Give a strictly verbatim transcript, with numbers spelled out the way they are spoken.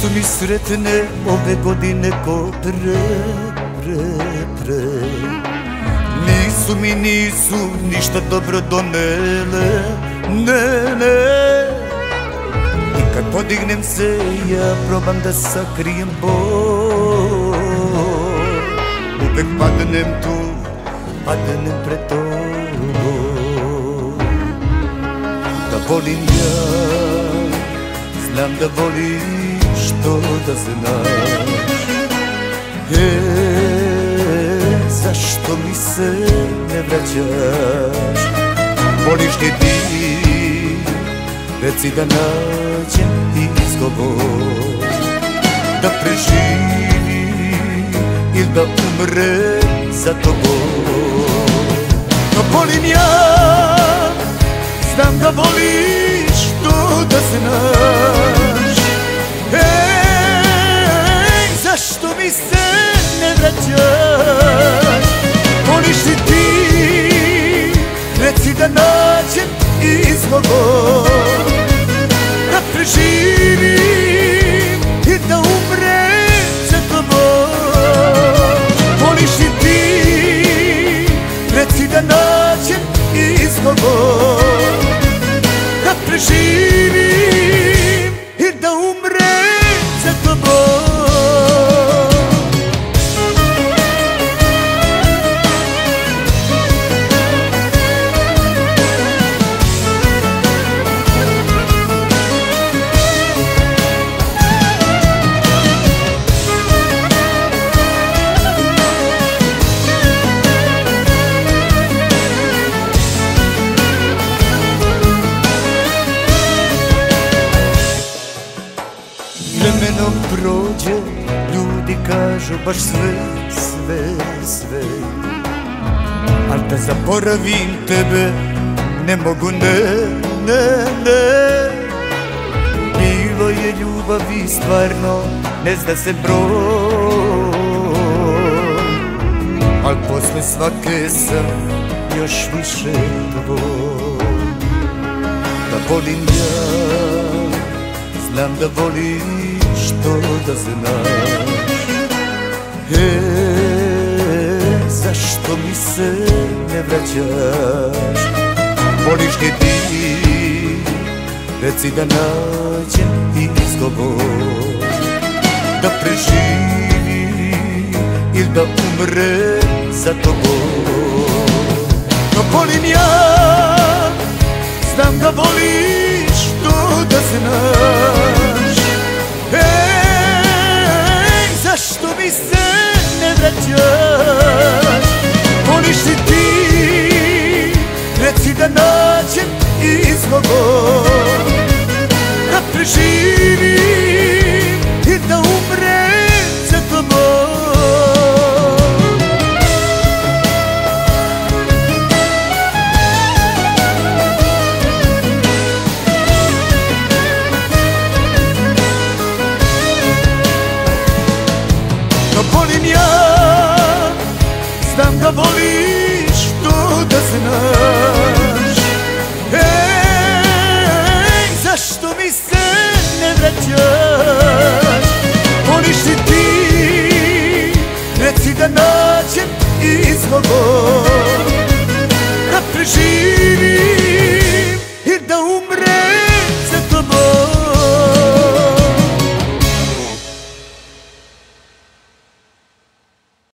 Nisu mi sretne ove godine ko pre, pre, pre. Nisu mi, nisu ništa dobro donele, ne, ne. I kad podignem se ja probam da sakrijem bol. Uvek padnem tu, padnem pred tobom. Da volim ja, znam da voliš to da znaš. E, zašto mi se ne vraćaš? Voliš li ti, reci da nađem izgovor. Da preživim ili da umrem za tobom. Da volim ja, znam da voliš to da znaš. Ej, zašto mi se ne vraćaš? Voliš li ti, reci da nađem izgovor. Da preživim i da umrem za tobom. Voliš li ti, reci da nađem izgovor. Da preživim i da umrem za tobom. Vremenom prođe, ljudi kažu baš sve, sve, sve. Al da zaboravim tebe ne mogu, ne, ne, ne. Bilo je ljubavi stvarno, ne zna se broj. Al posle svake sam još više tvoj. Da volim ja, znam da voliš to da znaš. E, zašto mi se ne vraćaš? Voliš li ti, reci da nađem izgovor. Da preživim ili da umrem za tobom. Da volim ja, znam da voliš to da znaš. Ej, zašto mi se ne vraćaš? Voliš li ti, reci da nađem izgovor. Da preživim i da umrem za tobom. Da volim ja, znam da voliš to da znaš. Ej, zašto mi se ne vraćaš?